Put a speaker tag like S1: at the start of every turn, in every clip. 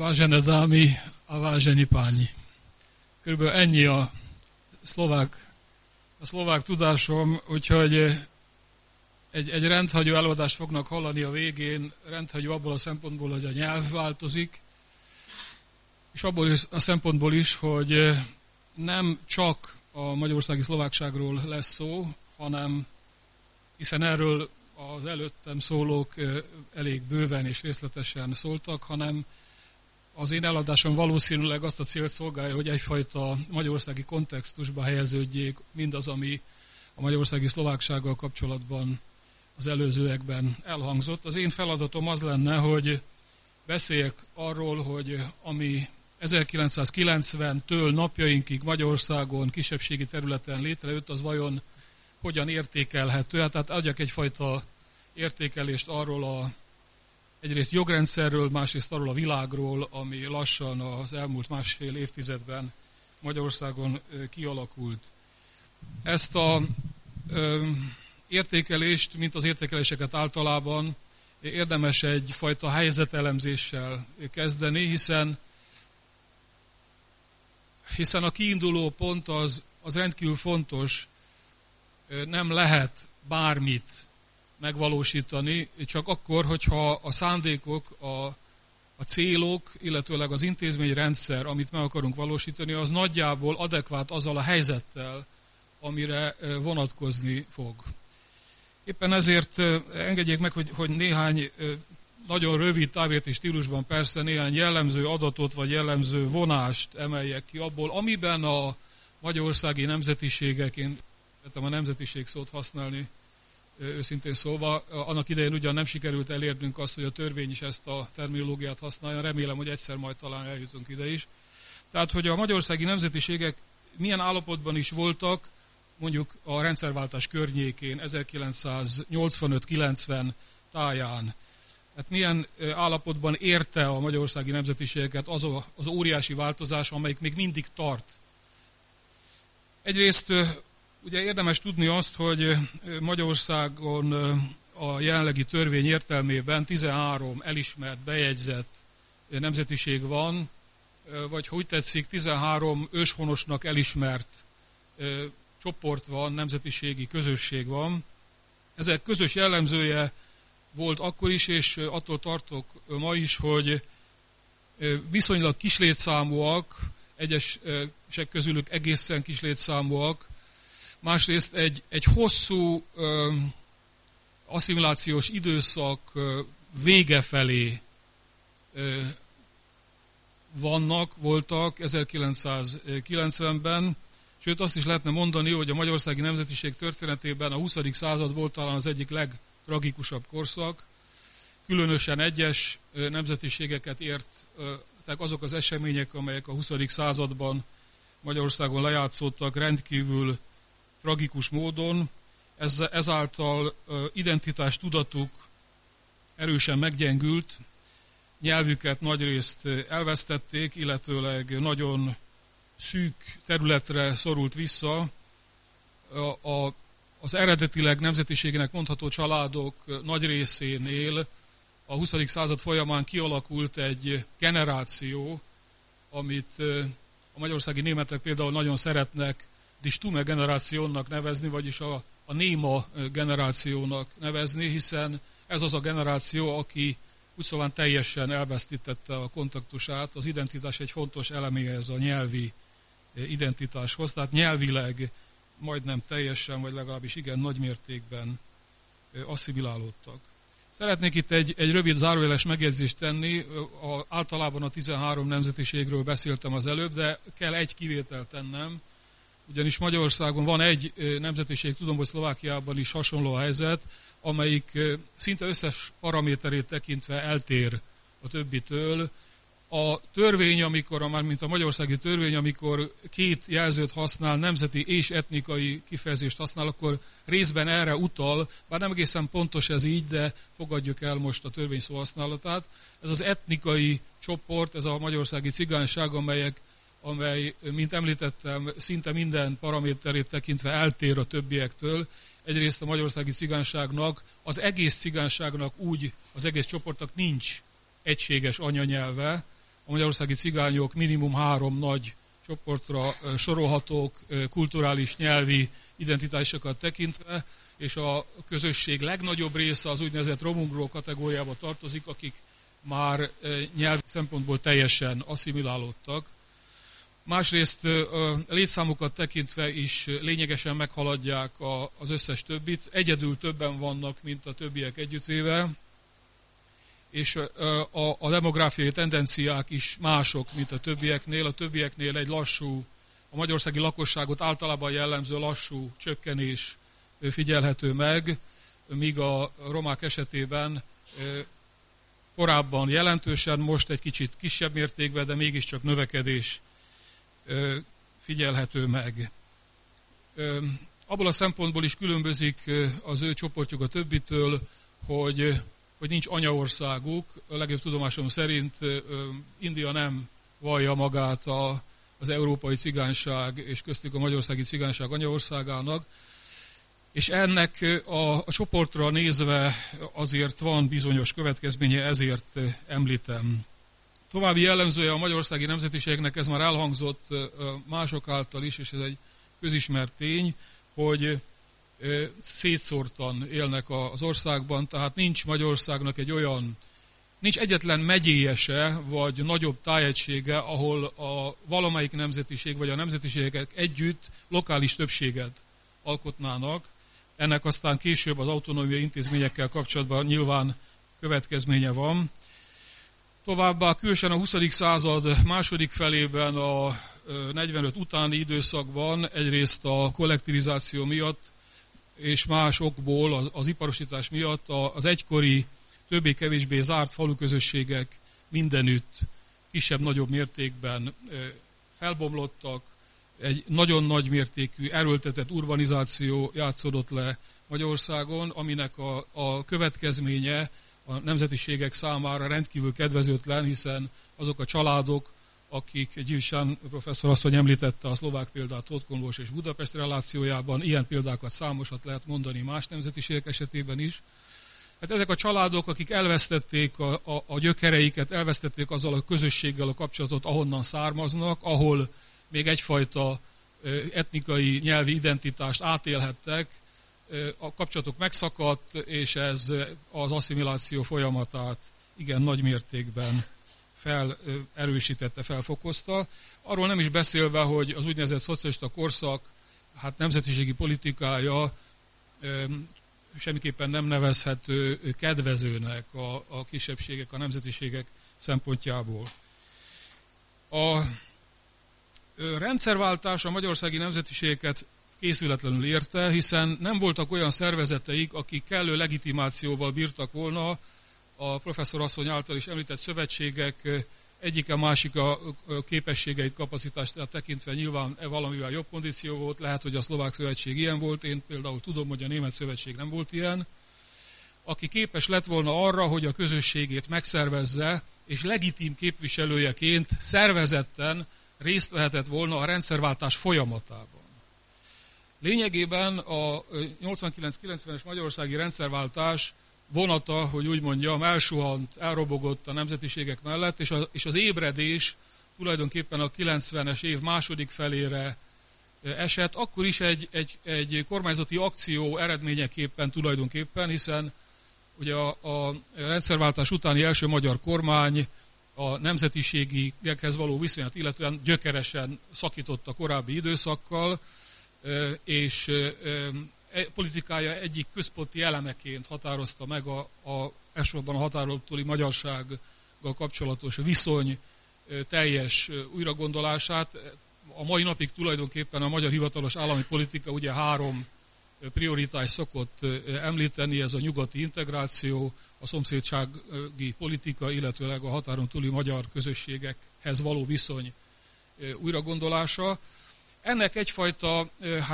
S1: Vážené dámy a vážení páni. Körülbelül ennyi a szlovák tudásom, úgyhogy egy rendhagyó előadást fognak hallani a végén, rendhagyó abból a szempontból, hogy a nyelv változik, és abból a szempontból is, hogy nem csak a magyarországi szlovákságról lesz szó, hanem hiszen erről az előttem szólók elég bőven és részletesen szóltak, hanem az én eladásom valószínűleg azt a célt szolgálja, hogy egyfajta magyarországi kontextusba helyeződjék mindaz, ami a magyarországi szlováksággal kapcsolatban az előzőekben elhangzott. Az én feladatom az lenne, hogy beszéljek arról, hogy ami 1990-től napjainkig Magyarországon kisebbségi területen létrejött, az vajon hogyan értékelhető. Tehát adjak egyfajta értékelést arról egyrészt jogrendszerről, másrészt arról a világról, ami lassan az elmúlt másfél évtizedben Magyarországon kialakult. Ezt az értékelést, mint az értékeléseket általában érdemes egyfajta helyzetelemzéssel kezdeni, hiszen a kiinduló pont az rendkívül fontos, nem lehet bármit megvalósítani, csak akkor, hogyha a szándékok, a célok, illetőleg az intézményrendszer, amit meg akarunk valósítani, az nagyjából adekvát azzal a helyzettel, amire vonatkozni fog. Éppen ezért engedjék meg, hogy néhány nagyon rövid távértékű stílusban persze néhány jellemző adatot vagy jellemző vonást emeljek ki abból, amiben a magyarországi nemzetiségek, én szeretem a nemzetiség szót használni, őszintén szólva, annak idején ugyan nem sikerült elérnünk azt, hogy a törvény is ezt a terminológiát használja, remélem, hogy egyszer majd talán eljutunk ide is. Tehát, hogy a magyarországi nemzetiségek milyen állapotban is voltak, mondjuk a rendszerváltás környékén, 1985-90 táján. Hát milyen állapotban érte a magyarországi nemzetiségeket az óriási változás, amelyik még mindig tart. Egyrészt ugye érdemes tudni azt, hogy Magyarországon a jelenlegi törvény értelmében 13 elismert, bejegyzett nemzetiség van, vagy ha úgy tetszik, 13 őshonosnak elismert csoport van, nemzetiségi közösség van. Ezek közös jellemzője volt akkor is, és attól tartok ma is, hogy viszonylag kislétszámúak, egyesek közülük egészen kislétszámúak, másrészt egy hosszú asszimilációs időszak vége felé voltak 1990-ben, sőt azt is lehetne mondani, hogy a magyarországi nemzetiség történetében a 20. század volt talán az egyik legtragikusabb korszak. Különösen egyes nemzetiségeket értek azok az események, amelyek a 20. században Magyarországon lejátszódtak rendkívül tragikus módon. Ezáltal identitás tudatuk erősen meggyengült, nyelvüket nagyrészt elvesztették, illetőleg nagyon szűk területre szorult vissza. Az eredetileg nemzetiségének mondható családok nagy részénél a 20. század folyamán kialakult egy generáció, amit a magyarországi németek például nagyon szeretnek die Stumme generációnak nevezni, vagyis a néma generációnak nevezni, hiszen ez az a generáció, aki úgy szóval teljesen elvesztítette a kontaktusát. Az identitás egy fontos eleméje ez a nyelvi identitáshoz, tehát nyelvileg majdnem teljesen, vagy legalábbis igen nagy mértékben asszimilálódtak. Szeretnék itt egy rövid zárójeles megjegyzést tenni, általában a 13 nemzetiségről beszéltem az előbb, de kell egy kivételt tennem, ugyanis Magyarországon van egy nemzetiség, tudom, hogy Szlovákiában is hasonló a helyzet, amelyik szinte összes paraméterét tekintve eltér a többitől. A törvény, mármint a magyarországi törvény, amikor két jelzőt használ, nemzeti és etnikai kifejezést használ, akkor részben erre utal, bár nem egészen pontos ez így, de fogadjuk el most a törvény szóhasználatát. Ez az etnikai csoport, ez a magyarországi cigányság, amely, mint említettem, szinte minden paraméterét tekintve eltér a többiektől. Egyrészt a magyarországi cigányságnak, az egész cigányságnak úgy, az egész csoportnak nincs egységes anyanyelve, a magyarországi cigányok minimum 3 nagy csoportra sorolhatók, kulturális, nyelvi identitásokat tekintve, és a közösség legnagyobb része az úgynevezett romungró kategóriába tartozik, akik már nyelvi szempontból teljesen asszimilálódtak. Másrészt létszámukat tekintve is lényegesen meghaladják az összes többit, egyedül többen vannak, mint a többiek együttvéve, és a demográfiai tendenciák is mások, mint a többieknél. A többieknél egy lassú, a magyarországi lakosságot általában jellemző lassú csökkenés figyelhető meg, míg a romák esetében korábban jelentősen, most egy kicsit kisebb mértékben, de mégiscsak növekedés figyelhető meg. Abból a szempontból is különbözik az ő csoportjuk a többitől, hogy nincs anyaországuk. A legjobb tudomásom szerint India nem vallja magát az európai cigányság és köztük a magyarországi cigányság anyaországának, és ennek a csoportra nézve azért van bizonyos következménye, ezért említem. További jellemzője a magyarországi nemzetiségnek, ez már elhangzott mások által is, és ez egy közismert tény, hogy szétszórtan élnek az országban, tehát nincs Magyarországnak nincs egyetlen megyéje vagy nagyobb tájegysége, ahol a valamelyik nemzetiség vagy a nemzetiségek együtt lokális többséget alkotnának. Ennek aztán később az autonómiai intézményekkel kapcsolatban nyilván következménye van. Továbbá különösen a 20. század második felében, a 45 utáni időszakban egyrészt a kollektivizáció miatt és más okból, az iparosítás miatt az egykori többé-kevésbé zárt faluközösségek mindenütt kisebb-nagyobb mértékben felbomlottak, egy nagyon nagy mértékű erőltetett urbanizáció játszódott le Magyarországon, aminek a következménye a nemzetiségek számára rendkívül kedvezőtlen, hiszen azok a családok, akik Gyilsán professzor asszony említette a szlovák példát Totkonlós és Budapest relációjában, ilyen példákat számosat lehet mondani más nemzetiségek esetében is. Hát ezek a családok, akik elvesztették a gyökereiket, elvesztették azzal a közösséggel a kapcsolatot, ahonnan származnak, ahol még egyfajta etnikai, nyelvi identitást átélhettek, a kapcsolatok megszakadt, és ez az asszimiláció folyamatát igen nagy mértékben felerősítette, felfokozta. Arról nem is beszélve, hogy az úgynevezett szocialista korszak nemzetiségi politikája semmiképpen nem nevezhető kedvezőnek a kisebbségek, a nemzetiségek szempontjából. A rendszerváltás a magyarországi nemzetiségeket készületlenül érte, hiszen nem voltak olyan szervezeteik, akik kellő legitimációval bírtak volna a professzor asszony által is említett szövetségek egyike másik a képességeit, kapacitást tekintve nyilván valamivel jobb kondíció volt, lehet, hogy a szlovák szövetség ilyen volt, én például tudom, hogy a német szövetség nem volt ilyen, aki képes lett volna arra, hogy a közösségét megszervezze, és legitim képviselőjeként szervezetten részt vehetett volna a rendszerváltás folyamatában. Lényegében a 89-90-es magyarországi rendszerváltás vonata, hogy úgy mondjam, elsuhant, elrobogott a nemzetiségek mellett, és az ébredés tulajdonképpen a 90-es év második felére esett, akkor is egy kormányzati akció eredményeképpen tulajdonképpen, hiszen ugye a rendszerváltás utáni első magyar kormány a nemzetiségekhez való viszonyát illetően gyökeresen szakított a korábbi időszakkal, és politikája egyik központi elemeként határozta meg elsősorban a határon túli magyarsággal kapcsolatos viszony teljes újragondolását. A mai napig tulajdonképpen a magyar hivatalos állami politika ugye 3 prioritás szokott említeni, ez a nyugati integráció, a szomszédsági politika, illetőleg a határon túli magyar közösségekhez való viszony újragondolása. Ennek egyfajta,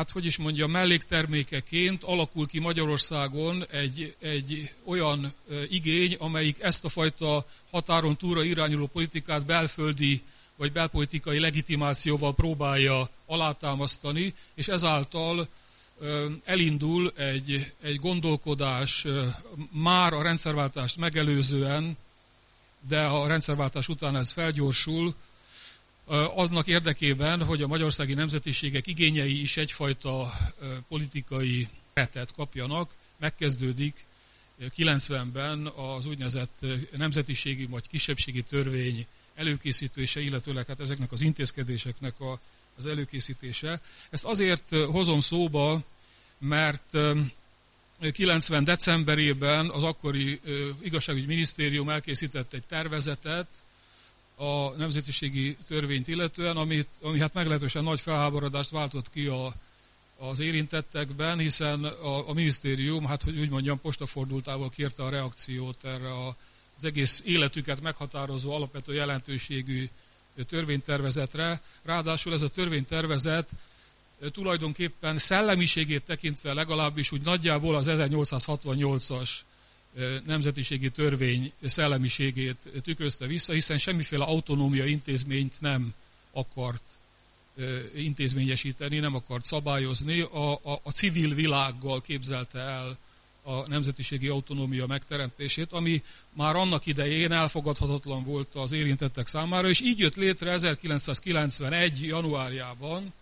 S1: melléktermékeként alakul ki Magyarországon egy olyan igény, amelyik ezt a fajta határon túlra irányuló politikát belföldi vagy belpolitikai legitimációval próbálja alátámasztani, és ezáltal elindul egy gondolkodás már a rendszerváltást megelőzően de a rendszerváltás után ez felgyorsul, annak érdekében, hogy a magyarországi nemzetiségek igényei is egyfajta politikai keretet kapjanak, megkezdődik 90-ben az úgynevezett nemzetiségi vagy kisebbségi törvény előkészítése, illetőleg hát ezeknek az intézkedéseknek az előkészítése. Ezt azért hozom szóba, mert 90. decemberében az akkori igazságügyi minisztérium elkészített egy tervezetet a nemzetiségi törvényt illetően, ami hát meglehetősen nagy felháborodást váltott ki az érintettekben, hiszen a minisztérium, hát hogy úgy mondjam, postafordultával kérte a reakciót erre az egész életüket meghatározó alapvető jelentőségű törvénytervezetre. Ráadásul ez a törvénytervezet tulajdonképpen szellemiségét tekintve legalábbis úgy nagyjából az 1868-as nemzetiségi törvény szellemiségét tükrözte vissza, hiszen semmiféle autonómia intézményt nem akart intézményesíteni, nem akart szabályozni, a civil világgal képzelte el a nemzetiségi autonómia megteremtését, ami már annak idején elfogadhatatlan volt az érintettek számára, és így jött létre 1991. januárjában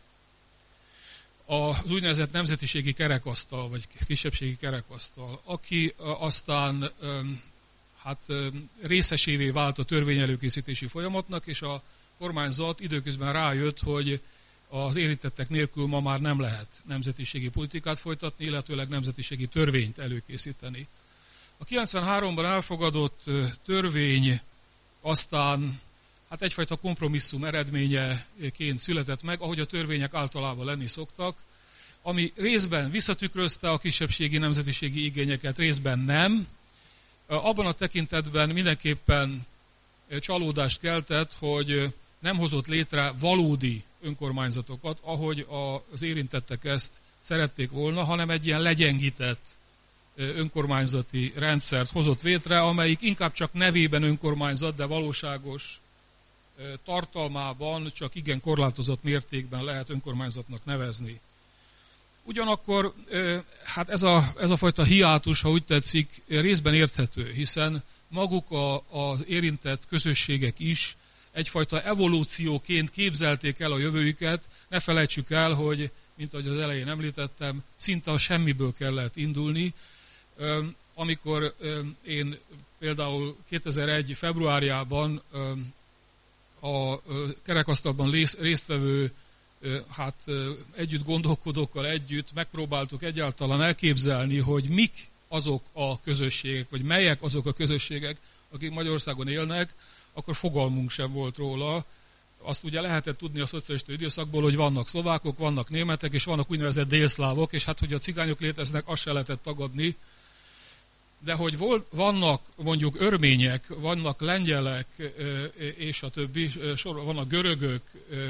S1: az úgynevezett nemzetiségi kerekasztal, vagy kisebbségi kerekasztal, aki aztán részesévé vált a törvényelőkészítési folyamatnak, és a kormányzat időközben rájött, hogy az érintettek nélkül ma már nem lehet nemzetiségi politikát folytatni, illetőleg nemzetiségi törvényt előkészíteni. A 93-ban elfogadott törvény aztán hát egyfajta kompromisszum eredményeként született meg, ahogy a törvények általában lenni szoktak, ami részben visszatükrözte a kisebbségi nemzetiségi igényeket, részben nem. Abban a tekintetben mindenképpen csalódást keltett, hogy nem hozott létre valódi önkormányzatokat, ahogy az érintettek ezt szerették volna, hanem egy ilyen legyengített önkormányzati rendszert hozott létre, amelyik inkább csak nevében önkormányzat, de valóságos tartalmában csak igen korlátozott mértékben lehet önkormányzatnak nevezni. Ugyanakkor hát ez a fajta hiátus, ha úgy tetszik, részben érthető, hiszen maguk az érintett közösségek is egyfajta evolúcióként képzelték el a jövőjüket. Ne felejtsük el, hogy, mint ahogy az elején említettem, szinte a semmiből kellett indulni. Amikor én például 2001. februárjában a kerekasztalban résztvevő együtt gondolkodókkal együtt megpróbáltuk egyáltalán elképzelni, hogy mik azok a közösségek, vagy melyek azok a közösségek, akik Magyarországon élnek, akkor fogalmunk sem volt róla. Azt ugye lehetett tudni a szocialista időszakból, hogy vannak szlovákok, vannak németek, és vannak úgynevezett délszlávok, és hát, hogy a cigányok léteznek, azt se lehetett tagadni. De hogy vannak mondjuk örmények, vannak lengyelek, és a többi, vannak görögök,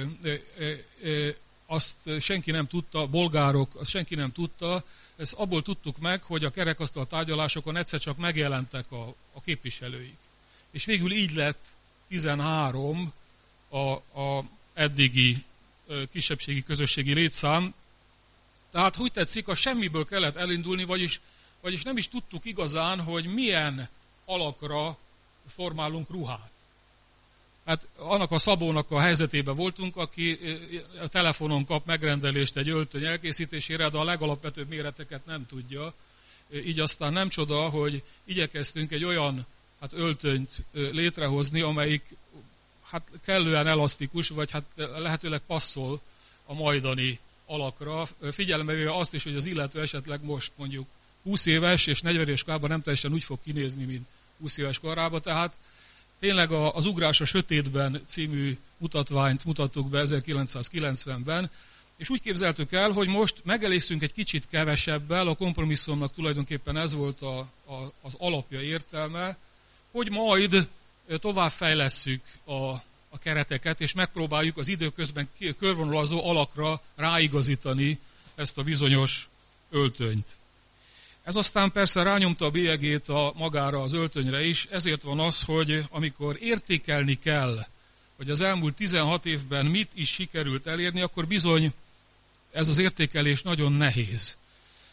S1: azt senki nem tudta, bolgárok, azt senki nem tudta. Ezt abból tudtuk meg, hogy a kerekasztal tárgyalásokon egyszer csak megjelentek a képviselőik. És végül így lett 13 a eddigi kisebbségi közösségi létszám. Tehát úgy tetszik, a semmiből kellett elindulni, vagyis nem is tudtuk igazán, hogy milyen alakra formálunk ruhát. Hát annak a Szabónak a helyzetében voltunk, aki a telefonon kap megrendelést egy öltöny elkészítésére, de a legalapvetőbb méreteket nem tudja. Így aztán nem csoda, hogy igyekeztünk egy olyan öltönyt létrehozni, amelyik kellően elasztikus, vagy lehetőleg passzol a majdani alakra. Figyelembe véve azt is, hogy az illető esetleg most mondjuk 20 éves és 40 éves korában nem teljesen úgy fog kinézni, mint 20 éves korában. Tehát tényleg az Ugrás a sötétben című mutatványt mutattuk be 1990-ben, és úgy képzeltük el, hogy most megelégszünk egy kicsit kevesebbel, a kompromisszumnak tulajdonképpen ez volt az alapja, értelme, hogy majd továbbfejlesszük a kereteket, és megpróbáljuk az időközben körvonalazó alakra ráigazítani ezt a bizonyos öltönyt. Ez aztán persze rányomta a bélyegét magára az öltönyre is, ezért van az, hogy amikor értékelni kell, hogy az elmúlt 16 évben mit is sikerült elérni, akkor bizony ez az értékelés nagyon nehéz.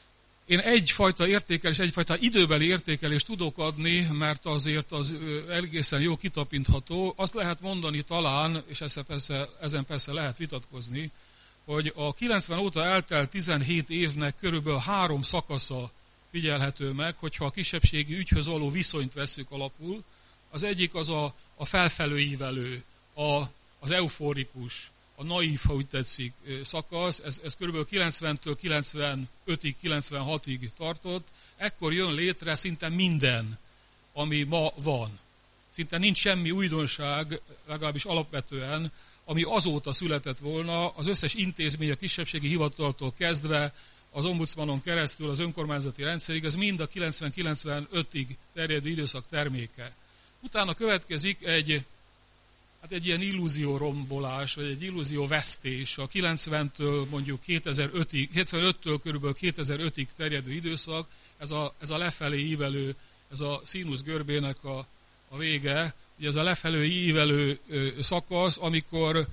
S1: Én egyfajta értékelés, egyfajta időbeli értékelést tudok adni, mert azért az egészen jó kitapintható. Azt lehet mondani talán, és ezen persze lehet vitatkozni, hogy a 90 óta eltelt 17 évnek körülbelül 3 szakasza figyelhető meg, hogyha a kisebbségi ügyhöz való viszonyt vesszük alapul. Az egyik az a felfelőívelő, az euforikus, a naív, ha úgy tetszik, szakasz. Ez körülbelül 90-től 95-ig, 96-ig tartott. Ekkor jön létre szinte minden, ami ma van. Szinte nincs semmi újdonság, legalábbis alapvetően, ami azóta született volna. Az összes intézmény, a kisebbségi hivataltól kezdve, az ombudsmanon keresztül, az önkormányzati rendszerig, ez mind a 90-95-ig terjedő időszak terméke. Utána következik egy ilyen illúziórombolás, vagy egy illúzióvesztés. A 90-től mondjuk 2005-től körülbelül 2005-ig terjedő időszak, ez a lefelé ívelő, ez a színusz görbének a vége, ugye ez a lefelé ívelő szakasz, amikor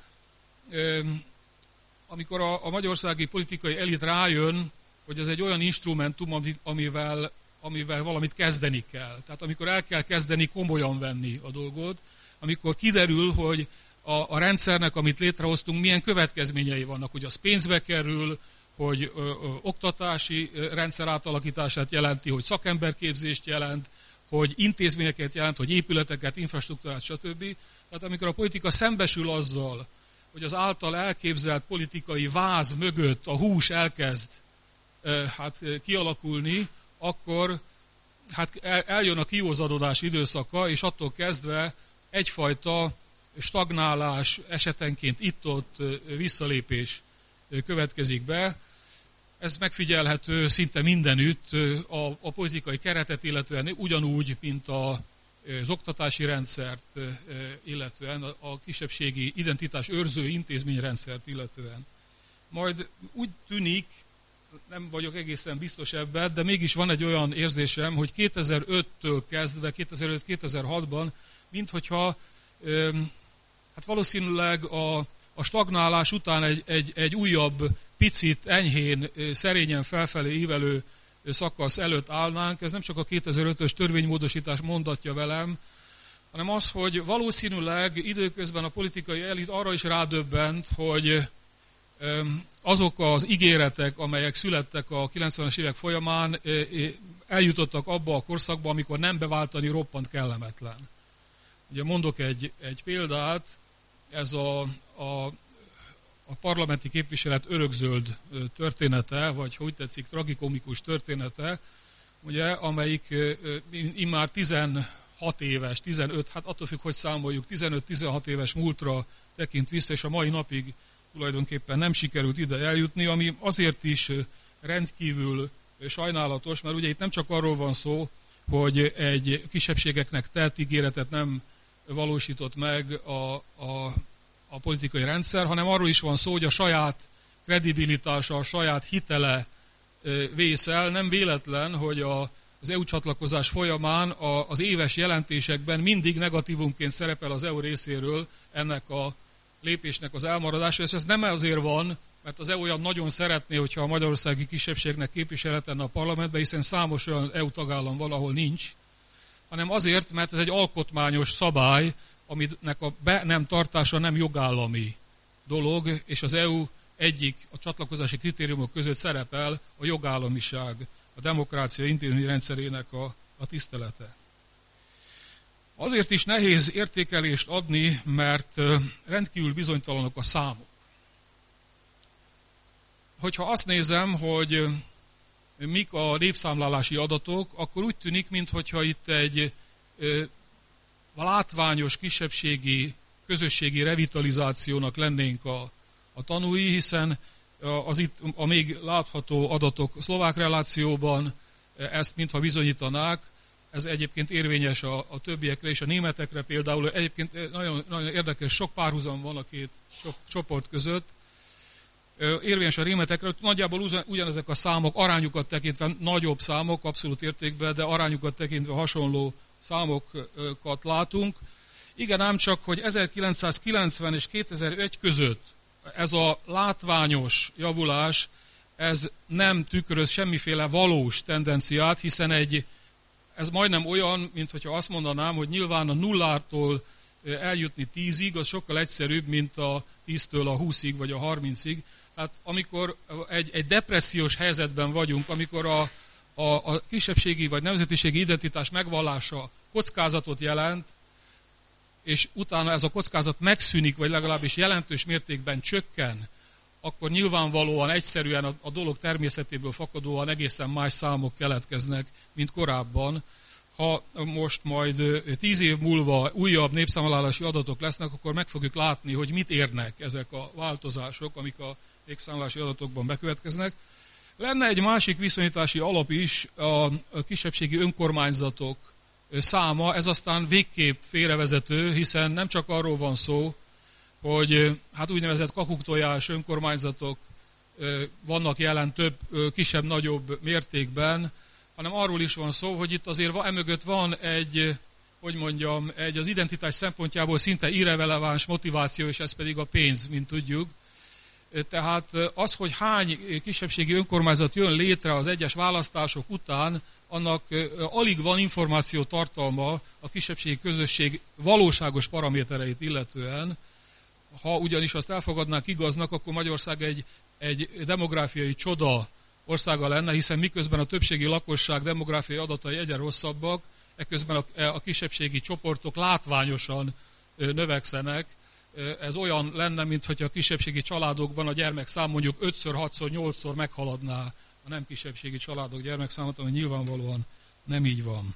S1: a magyarországi politikai elit rájön, hogy ez egy olyan instrumentum, amivel valamit kezdeni kell. Tehát amikor el kell kezdeni komolyan venni a dolgot, amikor kiderül, hogy a rendszernek, amit létrehoztunk, milyen következményei vannak, hogy az pénzbe kerül, hogy oktatási rendszer átalakítását jelenti, hogy szakemberképzést jelent, hogy intézményeket jelent, hogy épületeket, infrastruktúrát, stb. Tehát amikor a politika szembesül azzal, hogy az által elképzelt politikai váz mögött a hús elkezd kialakulni, akkor eljön a kiózadodás időszaka, és attól kezdve egyfajta stagnálás, esetenként itt-ott visszalépés következik be. Ez megfigyelhető szinte mindenütt a politikai keretet illetően, ugyanúgy, mint az oktatási rendszert illetően, a kisebbségi identitás őrző intézményrendszert illetően. Majd úgy tűnik, nem vagyok egészen biztos ebben, de mégis van egy olyan érzésem, hogy 2005-től kezdve, 2005-2006-ban, minthogyha valószínűleg a stagnálás után egy újabb, picit, enyhén, szerényen felfelé ívelő szakasz előtt állnánk. Ez nem csak a 2005-ös törvénymódosítás mondatja velem, hanem az, hogy valószínűleg időközben a politikai elit arra is rádöbbent, hogy azok az ígéretek, amelyek születtek a 90-es évek folyamán, eljutottak abba a korszakba, amikor nem beváltani roppant kellemetlen. Ugye mondok egy példát, ez a parlamenti képviselet örökzöld története, vagy ha úgy tetszik, tragikomikus története, ugye, amelyik immár 16 éves, 15, hát attól függ, hogy számoljuk, 15-16 éves múltra tekint vissza, és a mai napig tulajdonképpen nem sikerült ide eljutni, ami azért is rendkívül sajnálatos, mert ugye itt nem csak arról van szó, hogy egy kisebbségeknek tett ígéretet nem valósított meg a politikai rendszer, hanem arról is van szó, hogy a saját kredibilitása, a saját hitele vészel. Nem véletlen, hogy az EU csatlakozás folyamán az éves jelentésekben mindig negatívumként szerepel az EU részéről ennek a lépésnek az elmaradása, és ez nem azért van, mert az EU olyan nagyon szeretné, hogyha a magyarországi kisebbségnek képviselet lenne a parlamentben, hiszen számos olyan EU tagállam van, ahol nincs, hanem azért, mert ez egy alkotmányos szabály, aminek a be nem tartása nem jogállami dolog, és az EU egyik a csatlakozási kritériumok között szerepel a jogállamiság, a demokrácia intézményrendszerének a tisztelete. Azért is nehéz értékelést adni, mert rendkívül bizonytalanok a számok. Hogyha azt nézem, hogy mik a népszámlálási adatok, akkor úgy tűnik, mintha itt egy látványos kisebbségi, közösségi revitalizációnak lennénk a tanúi, hiszen az itt a még látható adatok a szlovák relációban ezt mintha bizonyítanák. Ez egyébként érvényes a többiekre és a németekre például. Egyébként nagyon, nagyon érdekes, sok párhuzam van a két csoport között. Érvényes a németekre, nagyjából ugyanezek a számok, arányukat tekintve nagyobb számok, abszolút értékben, de arányukat tekintve hasonló számokat látunk. Igen, ám csak, hogy 1990 és 2001 között ez a látványos javulás, ez nem tükröz semmiféle valós tendenciát, hiszen ez majdnem olyan, mint hogyha azt mondanám, hogy nyilván a nullától eljutni 10-ig, az sokkal egyszerűbb, mint a 10-től a 20-ig vagy a 30-ig. Tehát amikor egy depressziós helyzetben vagyunk, amikor a kisebbségi vagy nemzetiségi identitás megvallása kockázatot jelent, és utána ez a kockázat megszűnik, vagy legalábbis jelentős mértékben csökken, akkor nyilvánvalóan egyszerűen a dolog természetéből fakadóan egészen más számok keletkeznek, mint korábban. Ha most majd 10 év múlva újabb népszámlálási adatok lesznek, akkor meg fogjuk látni, hogy mit érnek ezek a változások, amik a népszámlálási adatokban bekövetkeznek. Lenne egy másik viszonyítási alap is, a kisebbségi önkormányzatok száma, ez aztán végképp félrevezető, hiszen nem csak arról van szó, hogy hát úgynevezett kakuktojás önkormányzatok vannak jelen több kisebb-nagyobb mértékben, hanem arról is van szó, hogy itt azért emögött van egy az identitás szempontjából szinte irreleváns motiváció, és ez pedig a pénz, mint tudjuk. Tehát az, hogy hány kisebbségi önkormányzat jön létre az egyes választások után, annak alig van információ tartalma a kisebbségi közösség valóságos paramétereit illetően. Ha ugyanis azt elfogadnánk igaznak, akkor Magyarország egy demográfiai csoda országa lenne, hiszen miközben a többségi lakosság demográfiai adatai egyre rosszabbak, eközben a kisebbségi csoportok látványosan növekszenek. Ez olyan lenne, mintha a kisebbségi családokban a gyermekszám mondjuk 5-ször, 6-szor, 8-szor meghaladná a nem kisebbségi családok gyermekszámot, ami nyilvánvalóan nem így van.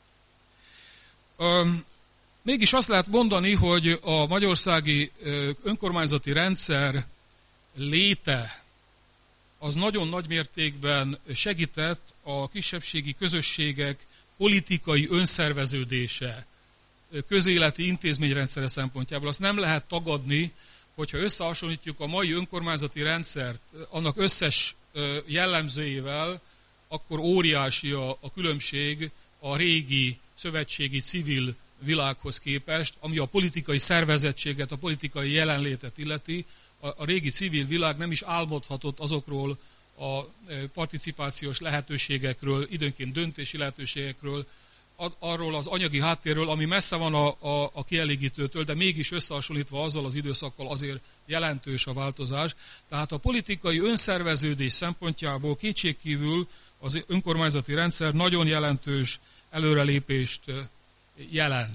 S1: Mégis azt lehet mondani, hogy a magyarországi önkormányzati rendszer léte az nagyon nagy mértékben segített a kisebbségi közösségek politikai önszerveződése, közéleti intézményrendszere szempontjából. Azt nem lehet tagadni, hogyha összehasonlítjuk a mai önkormányzati rendszert annak összes jellemzőjével, akkor óriási a különbség a régi szövetségi civil világhoz képest, ami a politikai szervezettséget, a politikai jelenlétet illeti. A régi civil világ nem is álmodhatott azokról a participációs lehetőségekről, időnként döntési lehetőségekről, arról az anyagi háttérről, ami messze van a kielégítőtől, de mégis összehasonlítva azzal az időszakkal azért jelentős a változás. Tehát a politikai önszerveződés szempontjából kétségkívül az önkormányzati rendszer nagyon jelentős előrelépést jelent.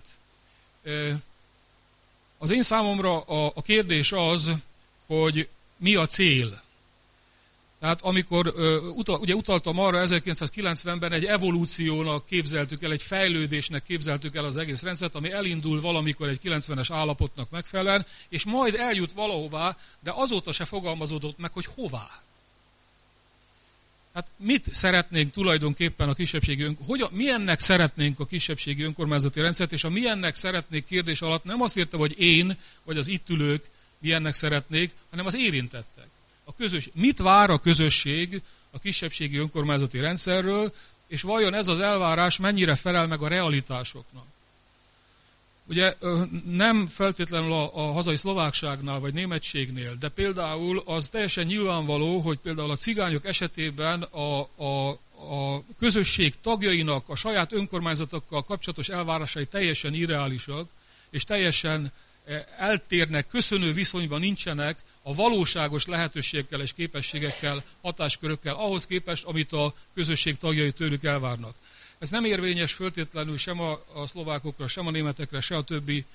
S1: Az én számomra a kérdés az, hogy mi a cél. Tehát amikor ugye utaltam arra, 1990-ben egy evolúciónak képzeltük el, egy fejlődésnek képzeltük el az egész rendszert, ami elindul valamikor egy 90-es állapotnak megfelelően, és majd eljut valahová, de azóta se fogalmazódott meg, hogy hová. Hát mit szeretnénk tulajdonképpen a kisebbségi milyennek szeretnénk a kisebbségi önkormányzati rendszert, és a milyennek szeretnék kérdés alatt nem azt értem, hogy én, vagy az itt ülők milyennek szeretnék, hanem az érintettek. Mit vár a közösség a kisebbségi önkormányzati rendszerről, és vajon ez az elvárás mennyire felel meg a realitásoknak? Ugye nem feltétlenül a hazai szlovákságnál vagy németségnél, de például az teljesen nyilvánvaló, hogy például a cigányok esetében a közösség tagjainak a saját önkormányzatokkal kapcsolatos elvárásai teljesen irreálisak, és teljesen eltérnek, köszönő viszonyban nincsenek a valóságos lehetőségekkel és képességekkel, hatáskörökkel ahhoz képest, amit a közösség tagjai tőlük elvárnak. Ez nem érvényes föltétlenül sem a szlovákokra, sem a németekre, se a többi,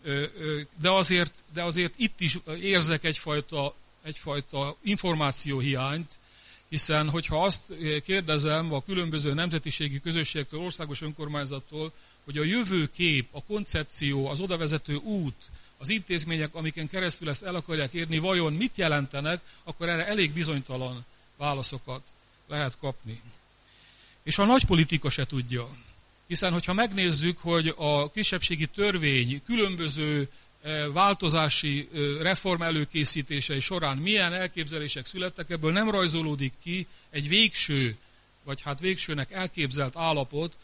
S1: de azért itt is érzek egyfajta információhiányt, hiszen hogyha azt kérdezem a különböző nemzetiségi közösségektől, országos önkormányzattól, hogy a jövőkép, a koncepció, az odavezető út, az intézmények, amiken keresztül ezt el akarják érni, vajon mit jelentenek, akkor erre elég bizonytalan válaszokat lehet kapni. És a nagy politika se tudja. Hiszen, hogyha megnézzük, hogy a kisebbségi törvény különböző változási reform előkészítései során milyen elképzelések születtek, ebből nem rajzolódik ki egy végső, vagy hát végsőnek elképzelt állapot,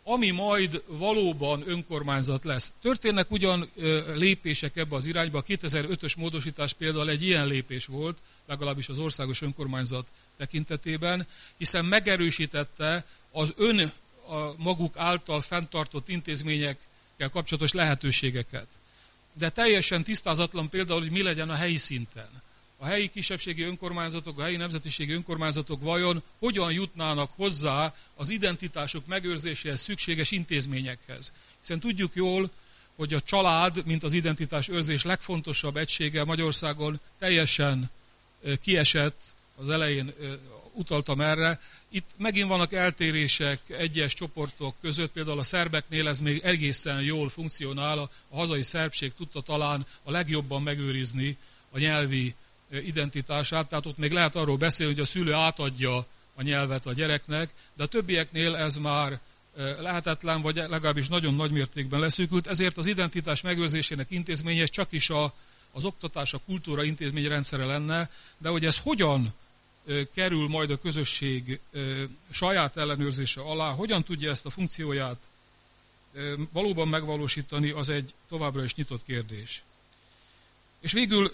S1: ami majd valóban önkormányzat lesz. Történnek ugyan lépések ebbe az irányba, a 2005-ös módosítás például egy ilyen lépés volt, legalábbis az országos önkormányzat tekintetében, hiszen megerősítette az maguk által fenntartott intézményekkel kapcsolatos lehetőségeket. De teljesen tisztázatlan például, hogy mi legyen a helyi szinten. A helyi kisebbségi önkormányzatok, a helyi nemzetiségi önkormányzatok vajon hogyan jutnának hozzá az identitások megőrzéséhez szükséges intézményekhez. Hiszen tudjuk jól, hogy a család, mint az identitás őrzés legfontosabb egysége Magyarországon teljesen kiesett, az elején utaltam erre. Itt megint vannak eltérések egyes csoportok között, például a szerbeknél ez még egészen jól funkcionál, a hazai szerbség tudta talán a legjobban megőrizni a nyelvi identitását, tehát ott még lehet arról beszélni, hogy a szülő átadja a nyelvet a gyereknek, de a többieknél ez már lehetetlen, vagy legalábbis nagyon nagy mértékben leszűkült, ezért az identitás megőrzésének intézménye csak is az oktatás, a kultúra intézményrendszere lenne, de hogy ez hogyan kerül majd a közösség saját ellenőrzése alá, hogyan tudja ezt a funkcióját valóban megvalósítani, az egy továbbra is nyitott kérdés. És végül,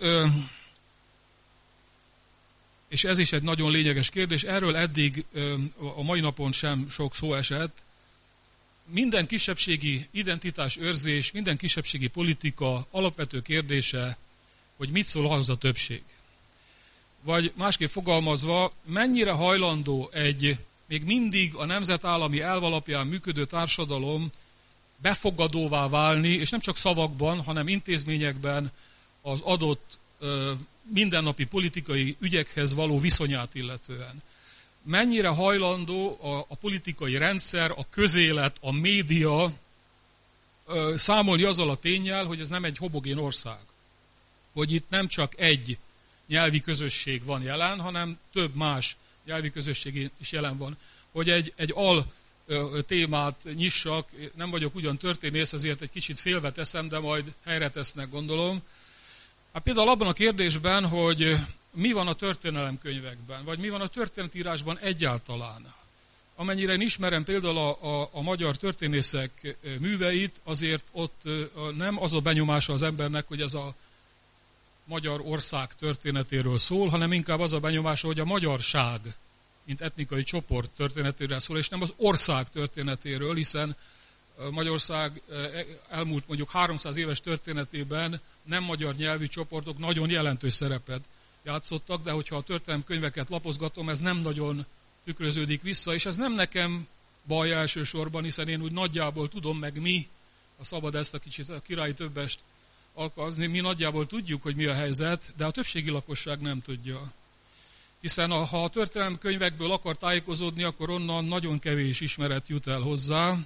S1: és ez is egy nagyon lényeges kérdés, erről eddig a mai napon sem sok szó esett, minden kisebbségi identitásőrzés, minden kisebbségi politika alapvető kérdése, hogy mit szól ahhoz a többség. Vagy másképp fogalmazva, mennyire hajlandó egy még mindig a nemzetállami elv alapján működő társadalom befogadóvá válni, és nem csak szavakban, hanem intézményekben az adott mindennapi politikai ügyekhez való viszonyát illetően. Mennyire hajlandó a politikai rendszer, a közélet, a média számolni azzal a ténnyel, hogy ez nem egy homogén ország. Hogy itt nem csak egy nyelvi közösség van jelen, hanem több más nyelvi közösség is jelen van. Hogy egy témát nyissak, nem vagyok ugyan történész, ezért egy kicsit félve teszem, de majd helyre tesznek, gondolom. Hát például abban a kérdésben, hogy mi van a történelemkönyvekben, vagy mi van a történetírásban egyáltalán. Amennyire én ismerem például a magyar történészek műveit, azért ott nem az a benyomása az embernek, hogy ez a magyar ország történetéről szól, hanem inkább az a benyomása, hogy a magyarság, mint etnikai csoport történetéről szól, és nem az ország történetéről, hiszen Magyarország elmúlt mondjuk 300 éves történetében nem magyar nyelvű csoportok nagyon jelentős szerepet játszottak, de hogyha a történelemkönyveket lapozgatom, ez nem nagyon tükröződik vissza, és ez nem nekem baj elsősorban, hiszen én úgy nagyjából tudom, meg mi, ha szabad ezt a kicsit a királyi többest alkalmazni, mi nagyjából tudjuk, hogy mi a helyzet, de a többségi lakosság nem tudja. Hiszen ha a történelemkönyvekből akar tájékozódni, akkor onnan nagyon kevés ismeret jut el hozzá,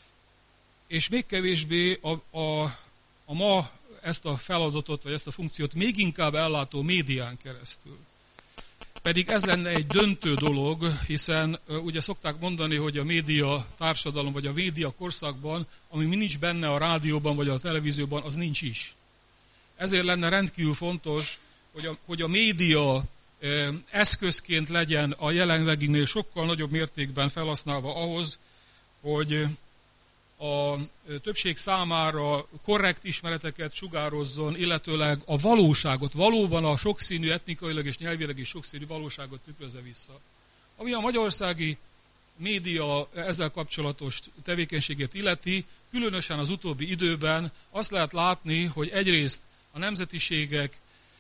S1: és még kevésbé a ma ezt a feladatot, vagy ezt a funkciót még inkább ellátó médián keresztül. Pedig ez lenne egy döntő dolog, hiszen ugye szokták mondani, hogy a média társadalom, vagy a média korszakban, ami nincs benne a rádióban, vagy a televízióban, az nincs is. Ezért lenne rendkívül fontos, hogy a média eszközként legyen a jelenleginél sokkal nagyobb mértékben felhasználva ahhoz, hogy a többség számára korrekt ismereteket sugározzon, illetőleg a valóságot, valóban a sokszínű, etnikailag és nyelvileg is sokszínű valóságot tükrözze vissza. Ami a magyarországi média ezzel kapcsolatos tevékenységét illeti, különösen az utóbbi időben azt lehet látni, hogy egyrészt a nemzetiségek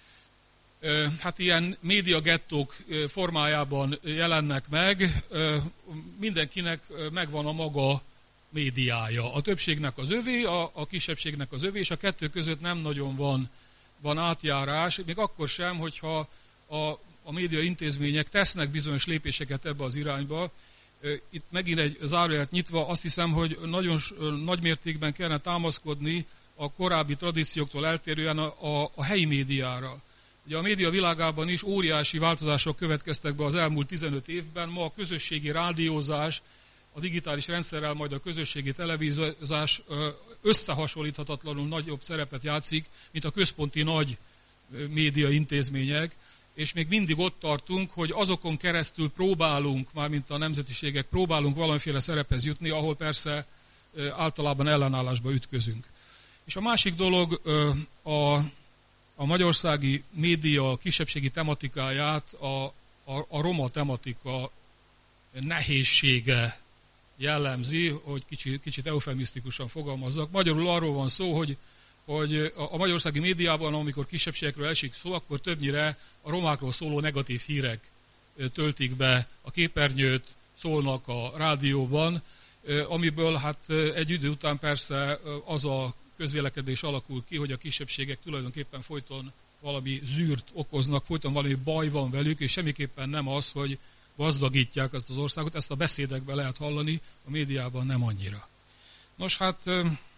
S1: hát ilyen médiagettók formájában jelennek meg, mindenkinek megvan a maga médiája. A többségnek az övé, a kisebbségnek az övé, és a kettő között nem nagyon van átjárás, még akkor sem, hogyha a média intézmények tesznek bizonyos lépéseket ebbe az irányba. Itt megint egy zárójelet nyitva, azt hiszem, hogy nagyon nagy mértékben kellene támaszkodni a korábbi tradícióktól eltérően a helyi médiára. Ugye a média világában is óriási változások következtek be az elmúlt 15 évben, ma a közösségi rádiózás, a digitális rendszerrel majd a közösségi televíziózás összehasonlíthatatlanul nagyobb szerepet játszik, mint a központi nagy média intézmények, és még mindig ott tartunk, hogy azokon keresztül próbálunk, mármint a nemzetiségek próbálunk valamiféle szerephez jutni, ahol persze általában ellenállásba ütközünk. És a másik dolog, a magyarországi média kisebbségi tematikáját a roma tematika nehézsége jellemzi, hogy kicsit eufemisztikusan fogalmazzak. Magyarul arról van szó, hogy a magyarországi médiában, amikor kisebbségekről esik szó, akkor többnyire a romákról szóló negatív hírek töltik be a képernyőt, szólnak a rádióban, amiből hát egy idő után persze az a közvélekedés alakul ki, hogy a kisebbségek tulajdonképpen folyton valami zűrt okoznak, folyton valami baj van velük, és semmiképpen nem az, hogy gazdagítják ezt az országot. Ezt a beszédekben lehet hallani, a médiában nem annyira. Nos, hát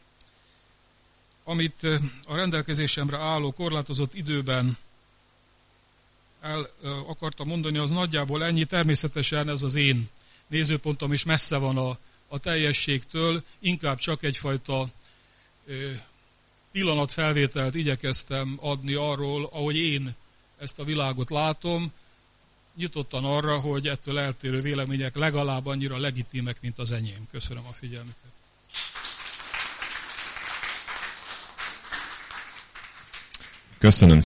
S1: amit a rendelkezésemre álló korlátozott időben el akartam mondani, az nagyjából ennyi. Természetesen ez az én nézőpontom is messze van a teljességtől, inkább csak egyfajta pillanatfelvételt igyekeztem adni arról, ahogy én ezt a világot látom, nyitottan arra, hogy ettől eltérő vélemények legalább annyira legitimek, mint az enyém. Köszönöm a figyelmüket.
S2: Köszönöm.